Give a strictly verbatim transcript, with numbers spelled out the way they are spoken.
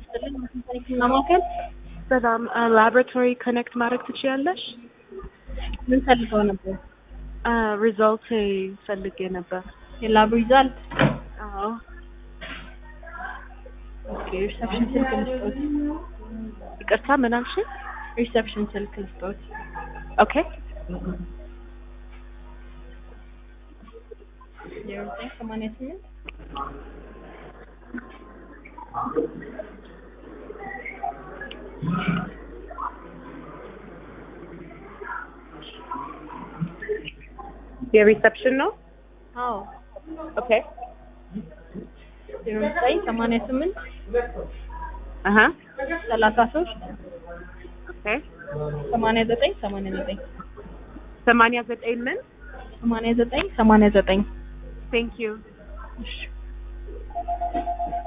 ይስጥልኝ ማሽን ማማከል በጣም ላቦራቶሪ ኮኔክት ማድረግ ትችያለሽ? ምን ፈልገው ነበር? ሪዛልት ፈልጌ ነበር። የላብ ሪዛልት? አዎ። ኦኬ ሪሰፕሽን ስልክ ልስጦት። ይቅርታ ምን አልሽኝ? ሪሰፕሽን ስልክ ልስጦት። ኦኬ ዜሮ ዘጠኝ ሰማንያ ስምንት የሪሰፕሽን ነው? አዎ። ኦኬ ዜሮ ዘጠኝ ሰማንያ ስምንት አሃ ሰላሳ ሶስት ኦኬ ሰማንያ ዘጠኝ ሰማንያ ዘጠኝ ሰማንያ ዘጠኝ ምን? ሰማንያ ዘጠኝ ሰማንያ ዘጠኝ ቴንክ ዩ። እሺ